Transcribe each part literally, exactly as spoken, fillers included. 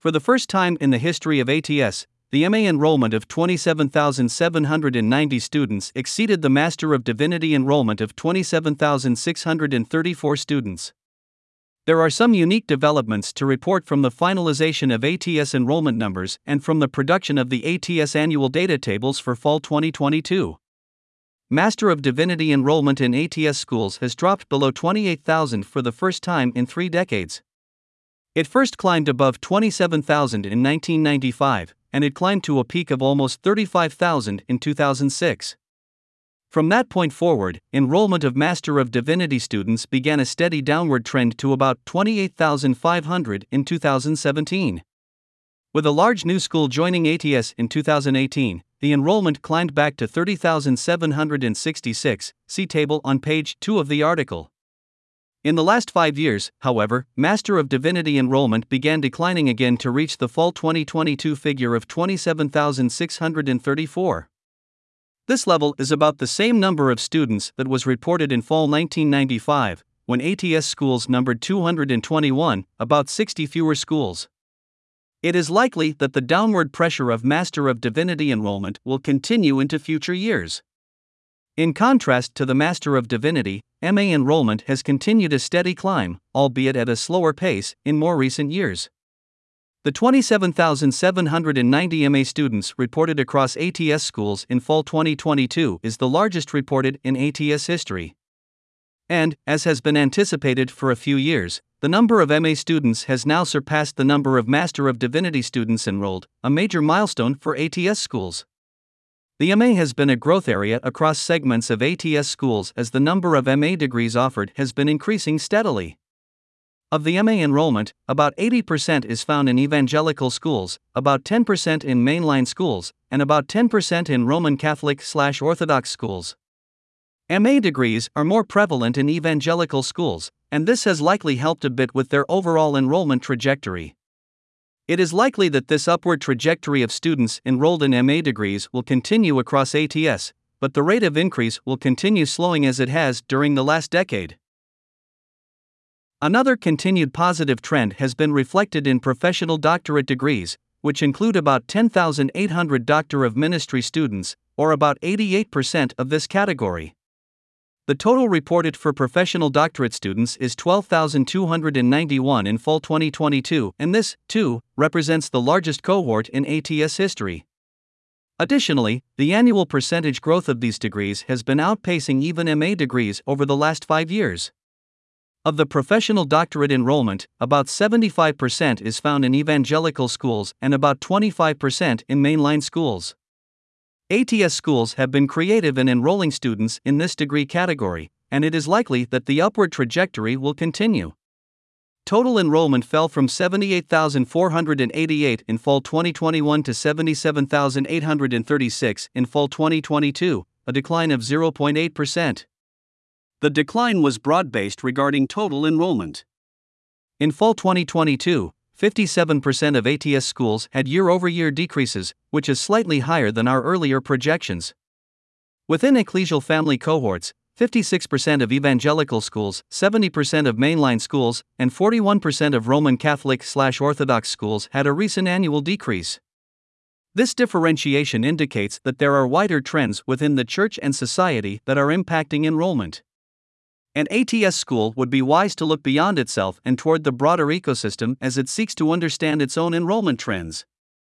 For the first time in the history of A T S, the M A enrollment of twenty-seven thousand seven hundred ninety students exceeded the Master of Divinity enrollment of twenty-seven thousand six hundred thirty-four students. There are some unique developments to report from the finalization of A T S enrollment numbers and from the production of the A T S annual data tables for fall twenty twenty-two. Master of Divinity enrollment in A T S schools has dropped below twenty-eight thousand for the first time in three decades. It first climbed above twenty-seven thousand in nineteen ninety-five, and it climbed to a peak of almost thirty-five thousand in two thousand six. From that point forward, enrollment of Master of Divinity students began a steady downward trend to about twenty-eight thousand five hundred in two thousand seventeen. With a large new school joining A T S in two thousand eighteen, the enrollment climbed back to thirty thousand seven hundred sixty-six, see table on page two of the article. In the last five years, however, Master of Divinity enrollment began declining again to reach the fall twenty twenty-two figure of twenty-seven thousand six hundred thirty-four. This level is about the same number of students that was reported in fall nineteen ninety-five, when A T S schools numbered two hundred twenty-one, about sixty fewer schools. It is likely that the downward pressure of Master of Divinity enrollment will continue into future years. In contrast to the Master of Divinity, M A enrollment has continued a steady climb, albeit at a slower pace, in more recent years. The twenty-seven thousand seven hundred ninety M A students reported across A T S schools in fall twenty twenty-two is the largest reported in A T S history. And, as has been anticipated for a few years, the number of M A students has now surpassed the number of Master of Divinity students enrolled, a major milestone for A T S schools. The M A has been a growth area across segments of A T S schools as the number of M A degrees offered has been increasing steadily. Of the M A enrollment, about eighty percent is found in evangelical schools, about ten percent in mainline schools, and about ten percent in Roman Catholic/Orthodox schools. M A degrees are more prevalent in evangelical schools, and this has likely helped a bit with their overall enrollment trajectory. It is likely that this upward trajectory of students enrolled in M A degrees will continue across A T S, but the rate of increase will continue slowing as it has during the last decade. Another continued positive trend has been reflected in professional doctorate degrees, which include about ten thousand eight hundred Doctor of Ministry students, or about eighty-eight percent of this category. The total reported for professional doctorate students is twelve thousand two hundred ninety-one in fall twenty twenty-two, and this, too, represents the largest cohort in A T S history. Additionally, the annual percentage growth of these degrees has been outpacing even M A degrees over the last five years. Of the professional doctorate enrollment, about seventy-five percent is found in evangelical schools and about twenty-five percent in mainline schools. A T S schools have been creative in enrolling students in this degree category, and it is likely that the upward trajectory will continue. Total enrollment fell from seventy-eight thousand four hundred eighty-eight in fall twenty twenty-one to seventy-seven thousand eight hundred thirty-six in fall twenty twenty-two, a decline of zero point eight percent. The decline was broad-based regarding total enrollment. In fall twenty twenty-two, fifty-seven percent of A T S schools had year-over-year decreases, which is slightly higher than our earlier projections. Within ecclesial family cohorts, fifty-six percent of evangelical schools, seventy percent of mainline schools, and forty-one percent of Roman Catholic/Orthodox schools had a recent annual decrease. This differentiation indicates that there are wider trends within the church and society that are impacting enrollment. An A T S school would be wise to look beyond itself and toward the broader ecosystem as it seeks to understand its own enrollment trends.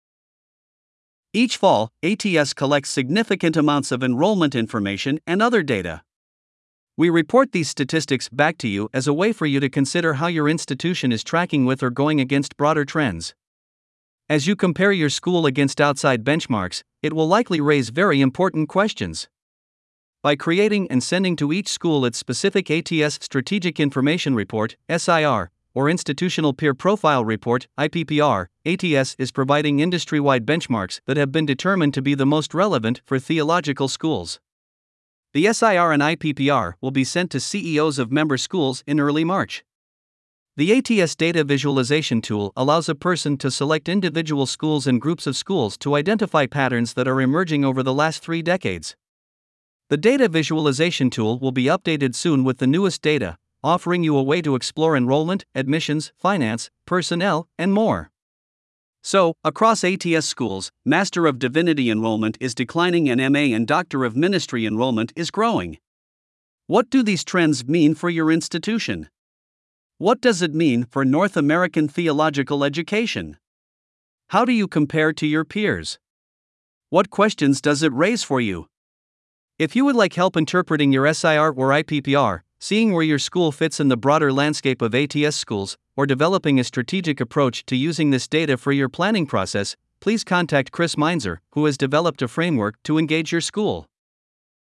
Each fall, A T S collects significant amounts of enrollment information and other data. We report these statistics back to you as a way for you to consider how your institution is tracking with or going against broader trends. As you compare your school against outside benchmarks, it will likely raise very important questions. By creating and sending to each school its specific A T S Strategic Information Report, S I R, or Institutional Peer Profile Report, I P P R, A T S is providing industry-wide benchmarks that have been determined to be the most relevant for theological schools. The S I R and I P P R will be sent to C E Os of member schools in early March. The A T S Data Visualization Tool allows a person to select individual schools and groups of schools to identify patterns that are emerging over the last three decades. The Data Visualization Tool will be updated soon with the newest data, offering you a way to explore enrollment, admissions, finance, personnel, and more. So, across A T S schools, Master of Divinity enrollment is declining and M A and Doctor of Ministry enrollment is growing. What do these trends mean for your institution? What does it mean for North American theological education? How do you compare to your peers? What questions does it raise for you? If you would like help interpreting your S I R or I P P R, seeing where your school fits in the broader landscape of A T S schools, or developing a strategic approach to using this data for your planning process, please contact Chris Meinzer, who has developed a framework to engage your school.